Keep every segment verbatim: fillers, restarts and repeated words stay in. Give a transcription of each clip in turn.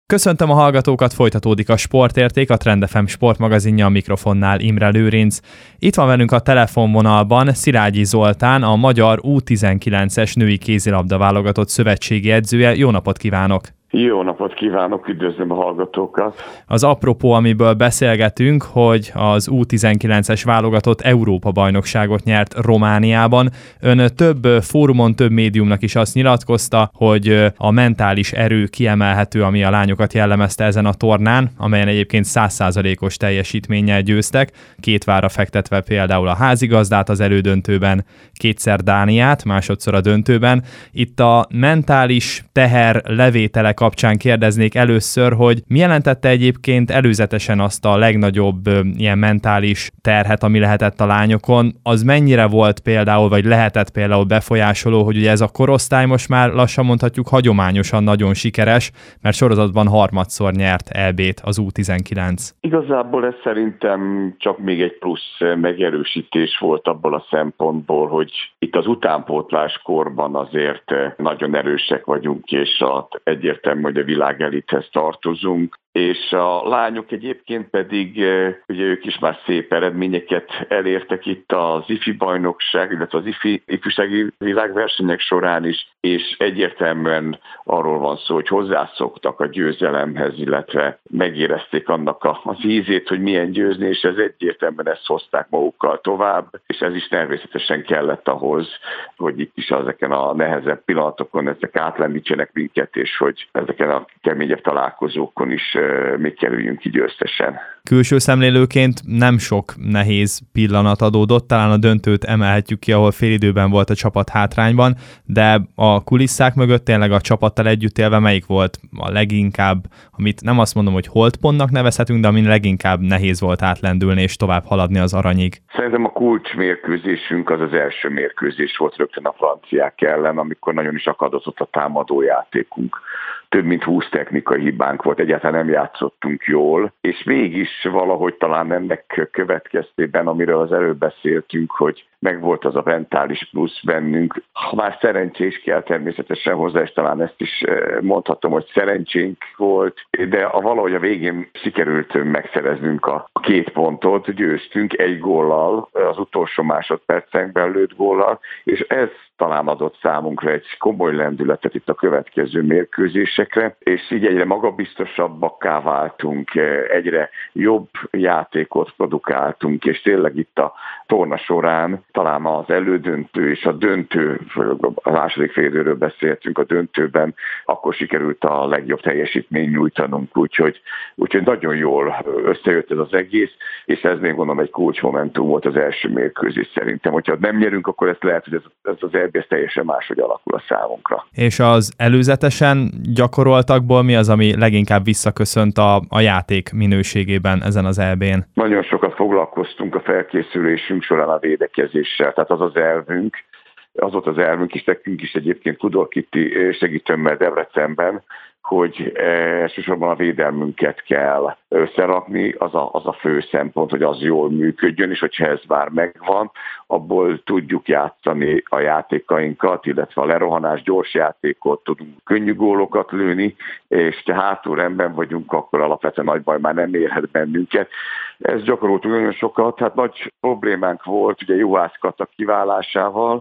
Köszöntöm a hallgatókat, folytatódik a Sportérték, a Trend ef em sportmagazinja, a mikrofonnál Imre Lőrinc. Itt van velünk a telefonvonalban Szilágyi Zoltán, a magyar U tizenkilences női kézilabda válogatott szövetségi edzője. Jó napot kívánok! Jó napot kívánok, üdvözlöm a hallgatókat! Az apropó, amiből beszélgetünk, hogy az U tizenkilences válogatott Európa-bajnokságot nyert Romániában. Ön több fórumon, több médiumnak is azt nyilatkozta, hogy a mentális erő kiemelhető, ami a lányokat jellemezte ezen a tornán, amelyen egyébként száz százalékos teljesítménnyel győztek, két vára fektetve például a házigazdát az elődöntőben, kétszer Dániát, másodszor a döntőben. Itt a mentális teher levétele kapcsán kérdeznék először, hogy mi jelentette egyébként előzetesen azt a legnagyobb ö, ilyen mentális terhet, ami lehetett a lányokon, az mennyire volt például, vagy lehetett például befolyásoló, hogy ugye ez a korosztály most már lassan mondhatjuk hagyományosan nagyon sikeres, mert sorozatban harmadszor nyert é bét az U tizenkilenc. Igazából ez szerintem csak még egy plusz megerősítés volt abból a szempontból, hogy itt az utánpótlás korban azért nagyon erősek vagyunk, és egyértelműen hogy a világ elithez tartozunk, és a lányok egyébként pedig, ugye ők is már szép eredményeket elértek itt az ifi bajnokság, illetve az ifi ifjúsági világversenyek során is, és egyértelműen arról van szó, hogy hozzászoktak a győzelemhez, illetve megérezték annak az ízét, hogy milyen győzni, és ez egyértelműen ezt hozták magukkal tovább, és ez is természetesen kellett ahhoz, hogy itt is ezeken a nehezebb pillanatokon ezek átlendítsenek minket, és hogy ezeken a keményebb találkozókon is még kerüljünk ki győztesen. Külső szemlélőként nem sok nehéz pillanat adódott, talán a döntőt emelhetjük ki, ahol félidőben volt a csapat hátrányban, de a kulisszák mögött tényleg a csapattal együtt élve melyik volt a leginkább, amit nem azt mondom, hogy holdpontnak nevezhetünk, de amin leginkább nehéz volt átlendülni és tovább haladni az aranyig? Szerintem a kulcsmérkőzésünk az az első mérkőzés volt rögtön a franciák ellen, amikor nagyon is akadozott a támadójátékunk. Több mint húsz technikai hibánk volt, egyáltalán nem játszottunk jól, és mégis valahogy talán ennek következtében, amiről az előbb beszéltünk, hogy megvolt az a mentális plusz bennünk. Ha már szerencsés kell természetesen hozzá, és talán ezt is mondhatom, hogy szerencsénk volt, de a valahogy a végén sikerült megszereznünk a két pontot, győztünk egy góllal, az utolsó másodpercekben lőtt góllal, és ez talán adott számunkra egy komoly lendületet itt a következő mérkőzésekre, és így egyre magabiztosabbakká váltunk, egyre jobb játékot produkáltunk, és tényleg itt a torna során talán az elődöntő és a döntő, a második félidőről beszéltünk, a döntőben akkor sikerült a legjobb teljesítményt nyújtanunk, úgyhogy, úgyhogy nagyon jól összejött ez az egész, és ez még mondom egy kulcsmomentum volt az első mérkőzés szerintem. Hogyha nem nyerünk, akkor ezt lehet, hogy ez, ez az é bé teljesen máshogy alakul a számunkra. És az előzetesen gyakoroltakból mi az, ami leginkább visszaköszönt a, a játék minőségében ezen az é bén? Nagyon sokat foglalkoztunk a felkészülésünk során a védekezéssel, tehát az az elvünk, az volt az elvünk is, nekünk is egyébként Kudor Kitti segítőmmel Debrecenben, hogy elsősorban a védelmünket kell összerakni, az a, az a fő szempont, hogy az jól működjön, és hogyha ez már megvan, abból tudjuk játszani a játékainkat, illetve a lerohanás, gyors játékot, tudunk könnyű gólokat lőni, és ha hátul rendben vagyunk, akkor alapvetően nagy baj már nem érhet bennünket. Ezt gyakoroltunk nagyon sokat, hát nagy problémánk volt ugye Juhász Kata kiválásával,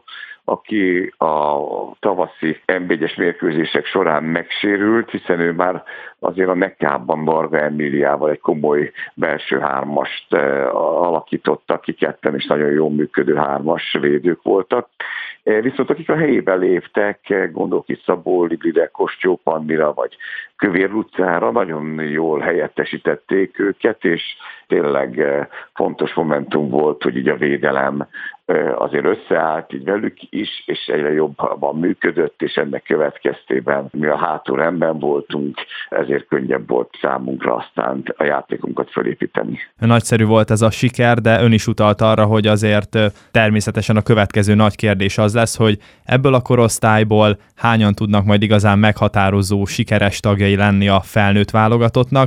aki a tavaszi en bé egyes mérkőzések során megsérült, hiszen ő már azért a Neckában Varga Emíliával egy komoly belső hármast alakítottak ki, ketten is nagyon jól működő hármas védők voltak. Viszont akik a helyébe léptek, gondolok itt Szabó Liblire, Kostyó Pannira vagy Kövér Lucára, nagyon jól helyettesítették őket, és tényleg fontos momentum volt, hogy így a védelem azért összeállt így velük is, és egyre jobban működött, és ennek következtében mi a hátul rendben voltunk, ezért könnyebb volt számunkra aztán a játékunkat felépíteni. Nagyszerű volt ez a siker, de ön is utalt arra, hogy azért természetesen a következő nagy kérdés az lesz, hogy ebből a korosztályból hányan tudnak majd igazán meghatározó, sikeres tagjai lenni a felnőtt válogatottnak.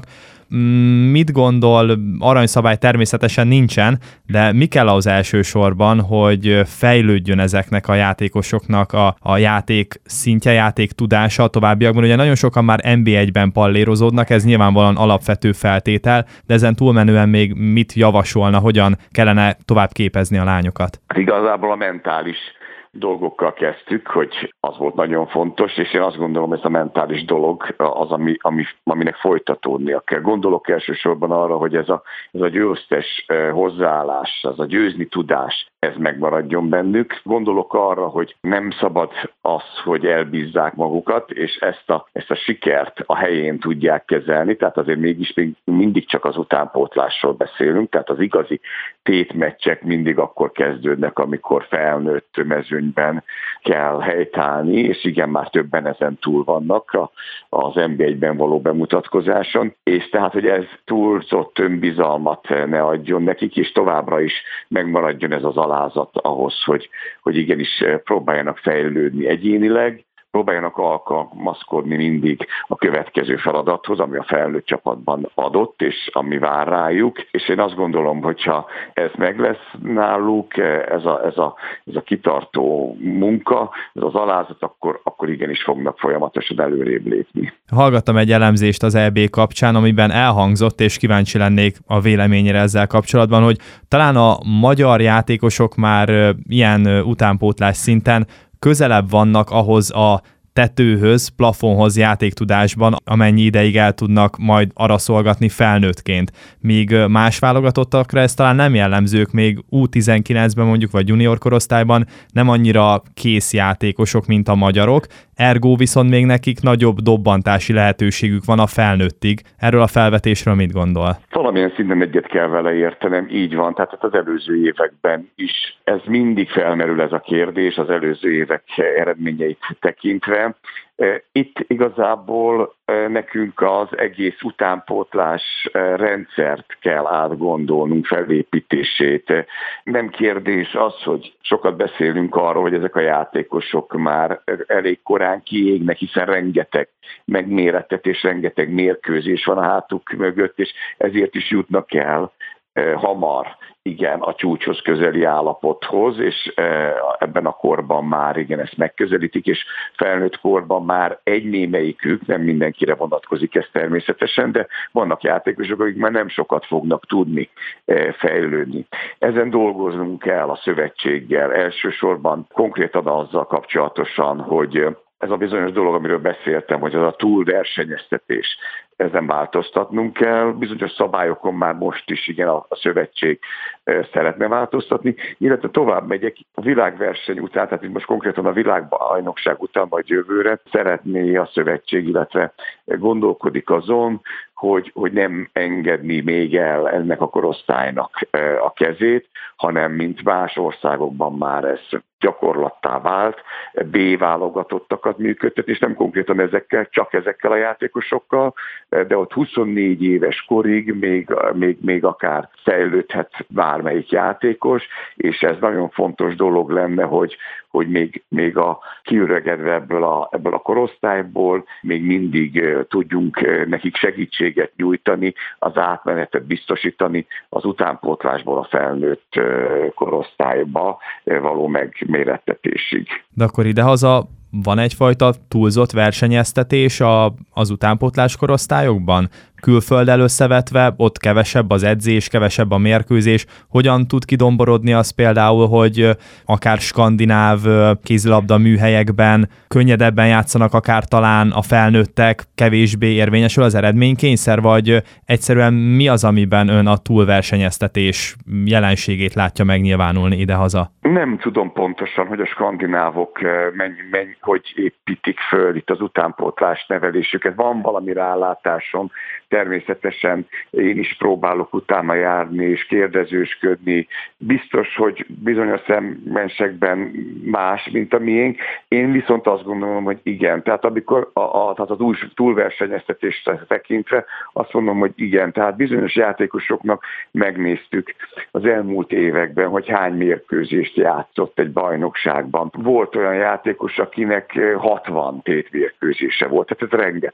Mit gondol, aranyszabály természetesen nincsen, de mi kell ahhoz elsősorban, hogy fejlődjön ezeknek a játékosoknak a, a játék szintje, játék tudása a továbbiakban? Ugye nagyon sokan már en bé egyben pallérozódnak, ez nyilvánvalóan alapvető feltétel, de ezen túlmenően még mit javasolna, hogyan kellene tovább képezni a lányokat? Igazából a mentális dolgokkal kezdtük, hogy az volt nagyon fontos, és én azt gondolom, ez a mentális dolog az, ami, ami, aminek folytatódnia kell. Gondolok elsősorban arra, hogy ez a, ez a győztes hozzáállás, az a győzni tudás, ez megmaradjon bennük. Gondolok arra, hogy nem szabad az, hogy elbízzák magukat, és ezt a, ezt a sikert a helyén tudják kezelni, tehát azért mégis még mindig csak az utánpótlásról beszélünk, tehát az igazi tétmeccsek mindig akkor kezdődnek, amikor felnőtt mezőnyben kell helytállni, és igen, már többen ezen túl vannak az en bé egyben való bemutatkozáson, és tehát, hogy ez túlzott önbizalmat ne adjon nekik, és továbbra is megmaradjon ez az alázat ahhoz, hogy, hogy igenis próbáljanak fejlődni egyénileg, próbáljanak alkalmazkodni mindig a következő feladathoz, ami a felnőtt csapatban adott, és ami vár rájuk. És én azt gondolom, hogyha ez meg lesz náluk, ez a, ez a, ez a kitartó munka, ez az alázat, akkor, akkor igenis fognak folyamatosan előrébb lépni. Hallgattam egy elemzést az é bé kapcsán, amiben elhangzott, és kíváncsi lennék a véleményére ezzel kapcsolatban, hogy talán a magyar játékosok már ilyen utánpótlás szinten közelebb vannak ahhoz a tetőhöz, plafonhoz játéktudásban, amennyi ideig el tudnak majd araszolgatni felnőttként. Míg más válogatottakra ez talán nem jellemzők, még U tizenkilencben mondjuk, vagy junior korosztályban nem annyira kész játékosok, mint a magyarok, ergo viszont még nekik nagyobb dobbantási lehetőségük van a felnőttig. Erről a felvetésről mit gondol? Valamilyen szinten egyet kell vele értenem, így van, tehát az előző években is ez mindig felmerül ez a kérdés, az előző évek eredményeit tekintve. Itt igazából nekünk az egész utánpótlás rendszert kell átgondolnunk, felépítését. Nem kérdés az, hogy sokat beszélünk arról, hogy ezek a játékosok már elég korán kiégnek, hiszen rengeteg megmérettetés, rengeteg mérkőzés van a hátuk mögött, és ezért is jutnak el hamar, igen, a csúcshoz közeli állapothoz, és ebben a korban már igen, ezt megközelítik, és felnőtt korban már egy némelyikük, nem mindenkire vonatkozik ez természetesen, de vannak játékosok, akik már nem sokat fognak tudni fejlődni. Ezen dolgoznunk kell a szövetséggel, elsősorban konkrétan azzal kapcsolatosan, hogy ez a bizonyos dolog, amiről beszéltem, hogy az a túlversenyeztetés, ezen változtatnunk kell. Bizonyos szabályokon már most is igen a, a szövetség szeretne változtatni, illetve tovább megyek a világverseny után, tehát most konkrétan a világbajnokság után vagy jövőre szeretné a szövetség, illetve gondolkodik azon, hogy, hogy nem engedni még el ennek a korosztálynak a kezét, hanem mint más országokban már ez gyakorlattá vált, B válogatottakat működtet, és nem konkrétan ezekkel, csak ezekkel a játékosokkal, de ott huszonnégy éves korig még, még, még akár fejlődhet bármelyik játékos, és ez nagyon fontos dolog lenne, hogy, hogy még, még a kiüregedve ebből a, ebből a korosztályból még mindig tudjunk nekik segítséget nyújtani, az átmenetet biztosítani az utánpótlásból a felnőtt korosztályba való megmérettetésig. De akkor idehaza van egyfajta túlzott versenyeztetés a, az utánpótlás korosztályokban? Külfölddel összevetve, ott kevesebb az edzés, kevesebb a mérkőzés. Hogyan tud kidomborodni az például, hogy akár skandináv kézilabda műhelyekben könnyedebben játszanak akár talán a felnőttek, kevésbé érvényesül az eredménykényszer, vagy egyszerűen mi az, amiben ön a túlversenyeztetés jelenségét látja megnyilvánulni idehaza? Nem tudom pontosan, hogy a skandinávok mennyi, mennyi, hogy építik föl itt az utánpótlás nevelésüket. Van valami rálátásom, természetesen én is próbálok utána járni és kérdezősködni. Biztos, hogy bizonyos szemmensekben más, mint a miénk. Én viszont azt gondolom, hogy igen. Tehát amikor a, a, tehát az új túlversenyeztetést tekintve azt mondom, hogy igen. Tehát bizonyos játékosoknak megnéztük az elmúlt években, hogy hány mérkőzést játszott egy bajnokságban. Volt olyan játékos, akinek hatvan tétmérkőzése volt. Tehát ez rengeteg.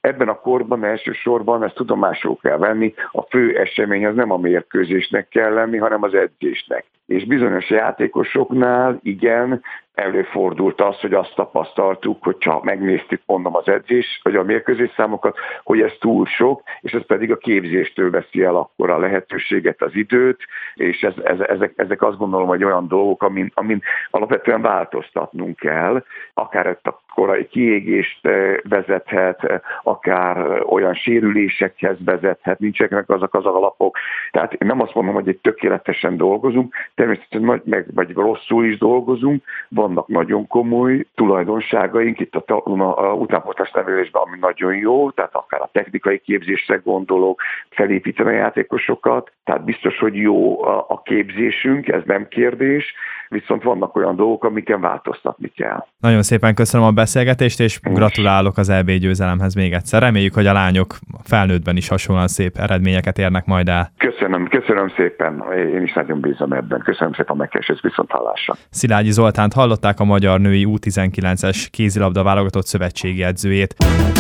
ebben a korban elsősorban ezt tudomásul kell venni, a fő esemény az nem a mérkőzésnek kell lenni, hanem az edzésnek. És bizonyos játékosoknál igen, előfordult az, hogy azt tapasztaltuk, hogyha megnéztük, mondom, az edzés, vagy a mérkőzés számokat, hogy ez túl sok, és ez pedig a képzéstől veszi el akkor a lehetőséget, az időt, és ez, ez, ezek, ezek azt gondolom, hogy olyan dolgok, amin, amin alapvetően változtatnunk kell, akár ezt a korai kiégést vezethet, akár olyan sérülésekhez vezethet, nincsenek azok az alapok. Tehát én nem azt mondom, hogy egy tökéletesen dolgozunk, természetesen meg, vagy rosszul is dolgozunk, vannak nagyon komoly tulajdonságaink itt a, a, a utánpótlás nevelésben, ami nagyon jó, tehát akár a technikai képzésre gondolok, felépíteni a játékosokat, tehát biztos, hogy jó a, a képzésünk, ez nem kérdés, viszont vannak olyan dolgok, amiken változtatni kell. Nagyon szépen köszönöm a beszélgetést, és gratulálok az é bé győzelemhez még egyszer. Reméljük, hogy a lányok felnőttben is hasonlóan szép eredményeket érnek majd el. Köszönöm, köszönöm szépen, én is nagyon bízom ebben. Köszönöm szépen a megkeresést, viszont hallásra. Szilágyi Zoltánt hallották, a magyar női U tizenkilences kézilabda válogatott szövetségi edzőjét.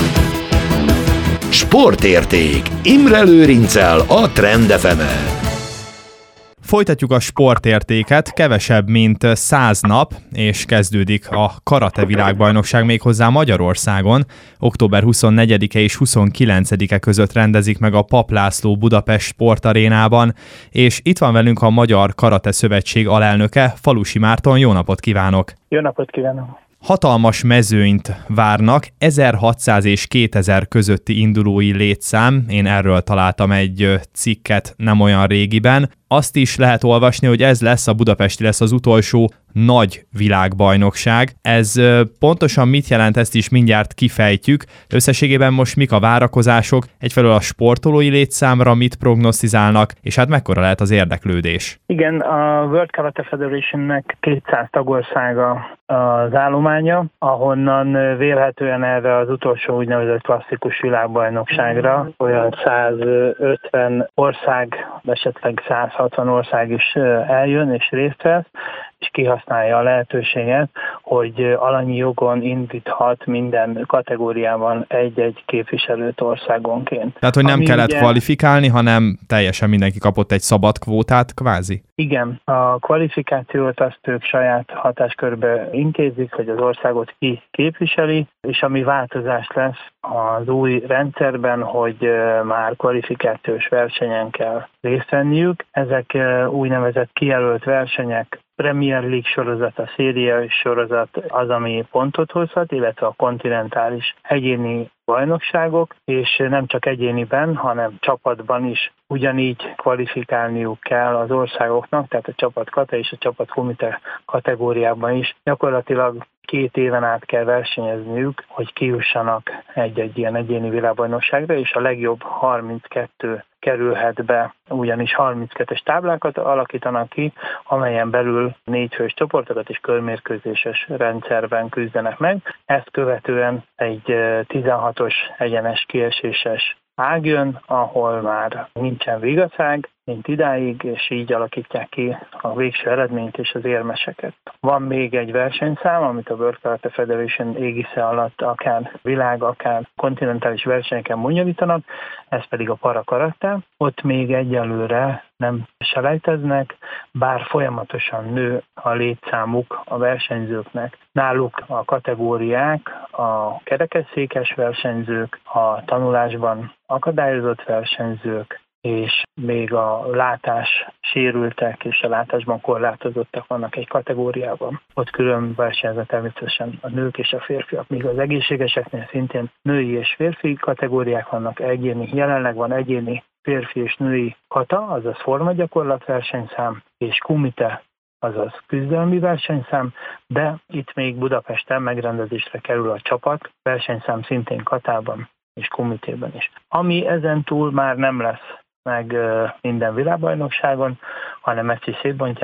Sportérték. Imre Lőrinccel a Trend ef emen. Folytatjuk a sportértéket, kevesebb, mint száz nap, és kezdődik a karate világbajnokság méghozzá Magyarországon. október huszonnegyedike és huszonkilencedike között rendezik meg a Papp László Budapest Sportarénában, és itt van velünk a Magyar Karate Szövetség alelnöke, Falusi Márton. Jó napot kívánok! Jó napot kívánok! Hatalmas mezőnyt várnak, ezerhatszáz és kétezer közötti indulói létszám. Én erről találtam egy cikket nem olyan régiben. Azt is lehet olvasni, hogy ez lesz, a budapesti lesz az utolsó nagy világbajnokság. Ez pontosan mit jelent, ezt is mindjárt kifejtjük. Összességében most mik a várakozások, egyfelől a sportolói létszámra mit prognosztizálnak, és hát mekkora lehet az érdeklődés? Igen, a World Karate Federationnek kétszáz tagországa az állománya, ahonnan vélhetően erre az utolsó úgynevezett klasszikus világbajnokságra olyan százötven ország, esetleg százhatvan ország is eljön és részt vesz, és kihasználja a lehetőséget, hogy alanyi jogon indíthat minden kategóriában egy-egy képviselőt országonként. Tehát, hogy nem Ami kellett ugye, kvalifikálni, hanem teljesen mindenki kapott egy szabad kvótát, kvázi? Igen, a kvalifikációt azt ők saját hatáskörbe intézik, hogy az országot ki képviseli, és ami változás lesz az új rendszerben, hogy már kvalifikációs versenyen kell részt venniük. Ezek úgynevezett kijelölt versenyek, Premier League sorozat, a szériai sorozat az, ami pontot hozhat, illetve a kontinentális egyéni bajnokságok, és nem csak egyéniben, hanem csapatban is ugyanígy kvalifikálniuk kell az országoknak, tehát a csapat kata és a csapat komite kategóriában is. Gyakorlatilag két éven át kell versenyezniük, hogy kijussanak egy-egy ilyen egyéni világbajnokságra, és a legjobb harminckettő kerülhet be, ugyanis harminckettes táblákat alakítanak ki, amelyen belül négyfős csoportokat és körmérkőzéses rendszerben küzdenek meg. Ezt követően egy tizenhatos egyenes kieséses ág jön, ahol már nincsen vigaszág, mint idáig, és így alakítják ki a végső eredményt és az érmeseket. Van még egy versenyszám, amit a World Karate Federation égisze alatt akár világ, akár kontinentális versenyeken bonyolítanak, ez pedig a parakarate. Ott még egyelőre nem selejteznek, bár folyamatosan nő a létszámuk a versenyzőknek. Náluk a kategóriák, a kerekesszékes versenyzők, a tanulásban akadályozott versenyzők, és még a látás sérültek és a látásban korlátozottak vannak egy kategóriában. Ott külön versenyeznek természetesen a nők és a férfiak, míg az egészségeseknél szintén női és férfi kategóriák vannak, egyéni, jelenleg van egyéni férfi és női kata, azaz formagyakorlat versenyszám, és kumite, azaz küzdelmi versenyszám, de itt még Budapesten megrendezésre kerül a csapat, versenyszám szintén katában és komitében is. Ami ezen túl már nem lesz meg minden világbajnokságon, hanem ezt is szétbontják,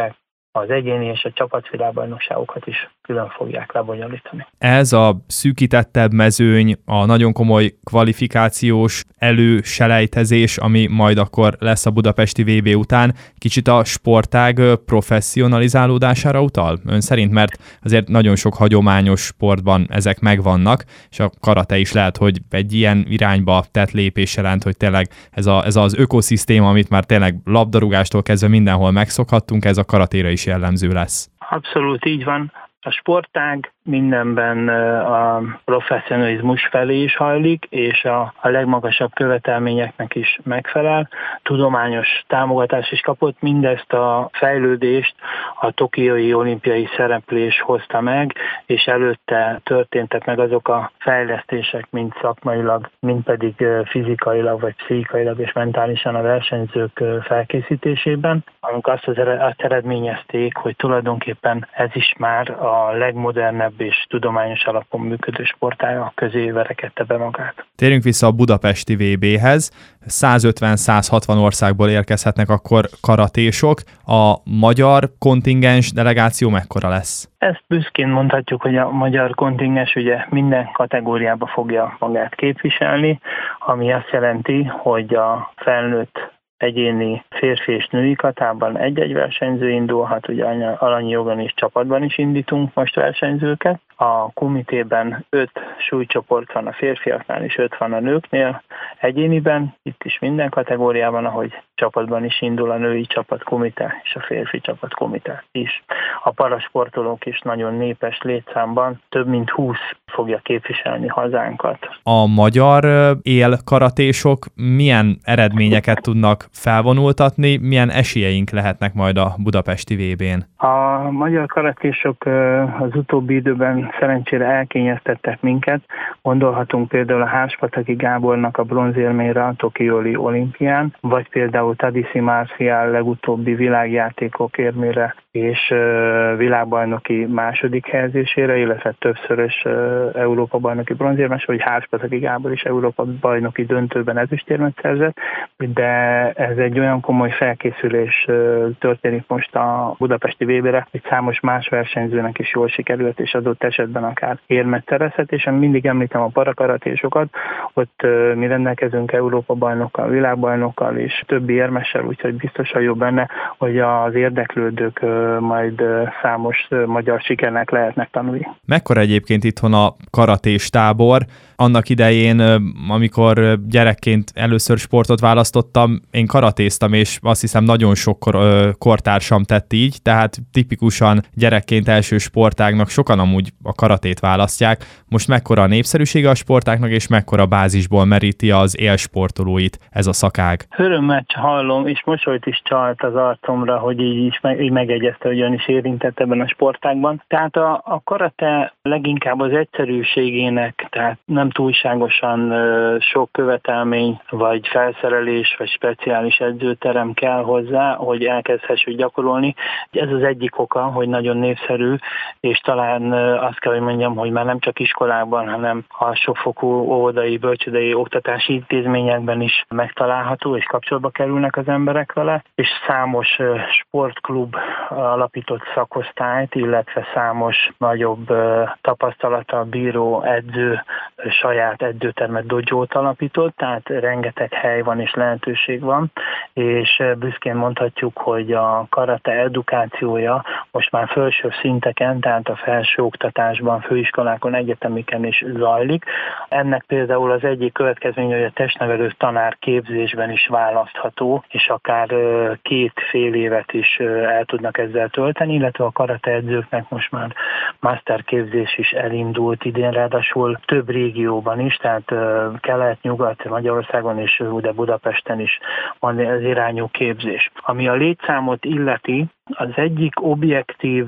az egyéni és a csapatvilágbajnokságokat is külön fogják lebonyolítani. Ez a szűkítettebb mezőny, a nagyon komoly kvalifikációs előselejtezés, ami majd akkor lesz a budapesti vé bé után, kicsit a sportág professzionalizálódására utal ön szerint? Mert azért nagyon sok hagyományos sportban ezek megvannak, és a karate is lehet, hogy egy ilyen irányba tett lépés jelent, hogy tényleg ez, a, ez az ökoszisztéma, amit már tényleg labdarúgástól kezdve mindenhol megszokhattunk, ez a karatéra is jellemző lesz. Abszolút így van. A sportág mindenben a professzionalizmus felé is hajlik, és a, a legmagasabb követelményeknek is megfelel. Tudományos támogatás is kapott, mindezt a fejlődést a tokiói olimpiai szereplés hozta meg, és előtte történtek meg azok a fejlesztések, mind szakmailag, mind pedig fizikailag, vagy pszichikailag és mentálisan a versenyzők felkészítésében, amik azt, az, azt eredményezték, hogy tulajdonképpen ez is már a legmodernebb és tudományos alapon működő sportág közé verekedte be magát. Térjünk vissza a budapesti vé béhez. százötven-százhatvan országból érkezhetnek akkor karatésok. A magyar kontingens delegáció mekkora lesz? Ezt büszkén mondhatjuk, hogy a magyar kontingens ugye minden kategóriába fogja magát képviselni, ami azt jelenti, hogy a felnőtt egyéni férfi és női katában egy-egy versenyző indulhat, ugye alanyi jogon és csapatban is indítunk most versenyzőket. A komitében öt súlycsoport van a férfiaknál és öt van a nőknél egyéniben, itt is minden kategóriában, ahogy csapatban is indul a női csapatkomite és a férfi csapatkomite is. A parasportolók is nagyon népes létszámban, több mint húsz fogja képviselni hazánkat. A magyar élkaratésok milyen eredményeket tudnak felvonultatni, milyen esélyeink lehetnek majd a budapesti vé bén? A magyar karatésok az utóbbi időben szerencsére elkényeztettek minket. Gondolhatunk például a Háspataki Gábornak a bronzérmére a tokiói olimpián, vagy például Tadiszi Marcial legutóbbi világjátékok érmére és világbajnoki második helyezésére, illetve többszörös Európa bajnoki bronzérmes, vagy Háspataki Gábor is Európa bajnoki döntőben ezüstérmet szerzett, de ez egy olyan komoly felkészülés történik most a budapesti vé bére, hogy számos más versenyzőnek is jól sikerült, és adott esetben akár érmet szerezhet, és mindig említem a parakaratésokat, ott mi rendelkezünk Európa bajnokkal, világbajnokkal és többi érmessel, úgyhogy biztosan jó benne, hogy az érdeklődők majd számos magyar sikernek lehetnek tanulni. Mekkora egyébként itthon a karatés tábor? Annak idején, amikor gyerekként először sportot választottam, én karatéztam, és azt hiszem nagyon sok kor- kortársam tett így, tehát tipikusan gyerekként első sportágnak sokan amúgy a karatét választják. Most mekkora a népszerűsége a sportágnak, és mekkora bázisból meríti az élsportolóit ez a szakág? Örömmel hallom, és mosolyt is csalt az arcomra, hogy így is meg, így megegyezte, hogy ön is érintett ebben a sportágban. Tehát a, a karate leginkább az egyszerűségének, tehát nem túlságosan sok követelmény, vagy felszerelés, vagy speciális edzőterem kell hozzá, hogy elkezdhessük gyakorolni. Ez az egyik oka, hogy nagyon népszerű, és talán azt kell, hogy mondjam, hogy már nem csak iskolákban, hanem a sokfokú óvodai, bölcsődei oktatási intézményekben is megtalálható, és kapcsolatba kerülnek az emberek vele, és számos sportklub alapított szakosztályt, illetve számos nagyobb tapasztalata bíró edző saját edzőtermet, dojót alapított, tehát rengeteg hely van és lehetőség van, és büszkén mondhatjuk, hogy a karate edukációja most már felső szinteken, tehát a felsőoktatásban, főiskolákon, egyetemiken is zajlik. Ennek például az egyik következménye, hogy a testnevelő tanár képzésben is választható, és akár két fél évet is el tudnak ezzel tölteni, illetve a karate edzőknek most már masterképzés is elindult idén, ráadásul több régióban is, tehát kelet, nyugat, Magyarországon és de Budapesten is van az irányú képzés. Ami a létszámot illeti, az egyik objektív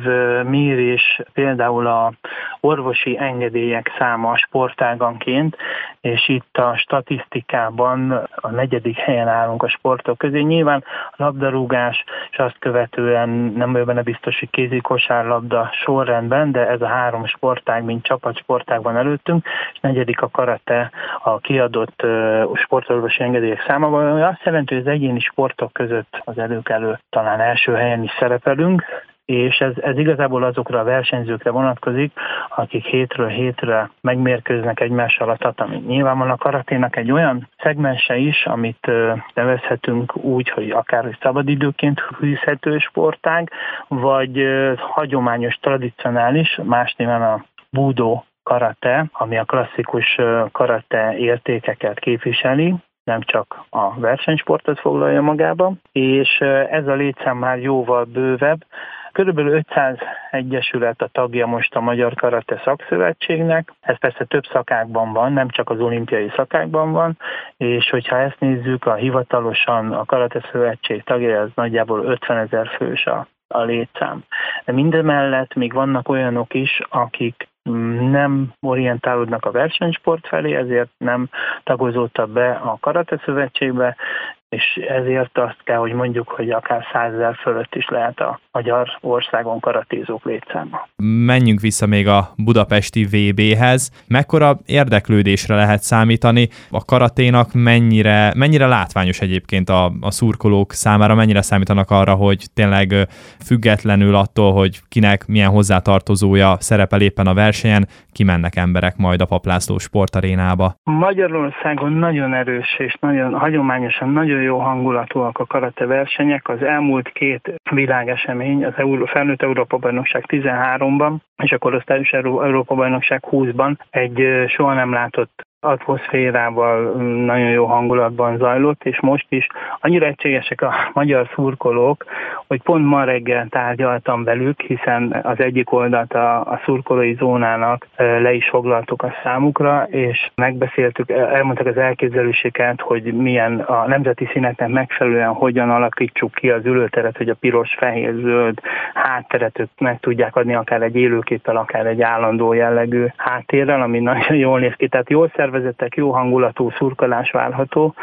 mérés például a orvosi engedélyek száma sportáganként, és itt a statisztikában a negyedik helyen állunk a sportok közé. Nyilván a labdarúgás, és azt követően nem vagyok benne biztos, hogy kézi kosárlabda sorrendben, de ez a három sportág, mint csapatsportágban előttünk, és negyedik a karate, a kiadott sportorvosi engedélyek számában, ami azt jelenti, hogy az egyéni sportok között az előkelő talán első helyen is szerepelünk, és ez, ez igazából azokra a versenyzőkre vonatkozik, akik hétről hétre megmérkőznek egymással a tatamin. Nyilván van a karaténak egy olyan szegmense is, amit nevezhetünk úgy, hogy akár szabadidőként fűzhető sportág, vagy hagyományos, tradicionális, más néven a budo karate, ami a klasszikus karate értékeket képviseli, nem csak a versenysportot foglalja magába, és ez a létszám már jóval bővebb. Körülbelül ötszáz egyesület a tagja most a Magyar Karate Szakszövetségnek. Ez persze több szakákban van, nem csak az olimpiai szakákban van, és hogyha ezt nézzük, a hivatalosan a Karate Szövetség tagja, az nagyjából ötvenezer fős a, a létszám. De mindemellett még vannak olyanok is, akik nem orientálódnak a versenysport felé, ezért nem tagozódtak be a Karate Szövetségbe, és ezért azt kell, hogy mondjuk, hogy akár százezer fölött is lehet a Magyarországon karatézók létszáma. Menjünk vissza még a budapesti vé béhez. Mekkora érdeklődésre lehet számítani? A karaténak mennyire, mennyire látványos egyébként a, a szurkolók számára, mennyire számítanak arra, hogy tényleg függetlenül attól, hogy kinek milyen hozzátartozója szerepel éppen a versenyen, kimennek emberek majd a Papp László sportarénába? Magyarországon nagyon erős és nagyon hagyományosan nagyon jó hangulatúak a karate versenyek. Az elmúlt két világesemény, az Euró, felnőtt Európa-bajnokság tizenháromban és a korosztályos Európa-bajnokság húszban egy soha nem látott atmoszférával, nagyon jó hangulatban zajlott, és most is annyira egységesek a magyar szurkolók, hogy pont ma reggel tárgyaltam velük, hiszen az egyik oldalt a, a szurkolói zónának le is foglaltuk a számukra, és megbeszéltük, elmondtak az elképzeléseket, hogy milyen a nemzeti színeknek megfelelően hogyan alakítsuk ki az ülőteret, hogy a piros, fehér, zöld hátteret ők meg tudják adni, akár egy élőképpel, akár egy állandó jellegű háttérrel, ami nagyon jól néz ki. Tehát jól szervezettek, jó hangulatú szurkolás várható,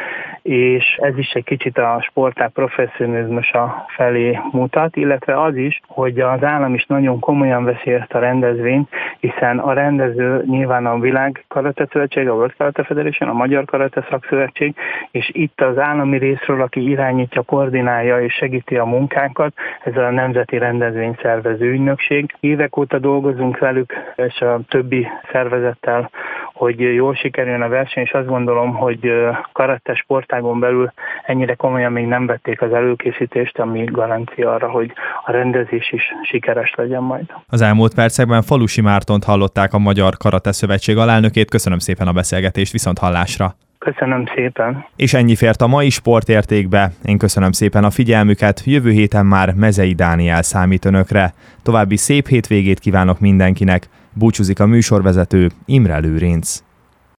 és ez is egy kicsit a sportág professzionalizmusa felé mutat, illetve az is, hogy az állam is nagyon komolyan veszi ezt a rendezvényt, hiszen a rendező nyilván a Világ Karate Szövetség, a World Karate Federation, a Magyar Karate Szakszövetség, és itt az állami részről, aki irányítja, koordinálja és segíti a munkánkat, ez a Nemzeti Rendezvényszervező Ügynökség. Évek óta dolgozunk velük, és a többi szervezettel, hogy jól sikerüljön a verseny, és azt gondolom, hogy karate sportágon belül ennyire komolyan még nem vették az előkészítést, ami garancia arra, hogy a rendezés is sikeres legyen majd. Az elmúlt percekben Falusi Mártont hallották, a Magyar Karate Szövetség alelnökét. Köszönöm szépen a beszélgetést, viszont hallásra! Köszönöm szépen! És ennyi fért a mai Sportértékbe. Én köszönöm szépen a figyelmüket, jövő héten már Mezei Dániel számít önökre. További szép hétvégét kívánok mindenkinek. Búcsúzik a műsorvezető, Imre Lőrinc.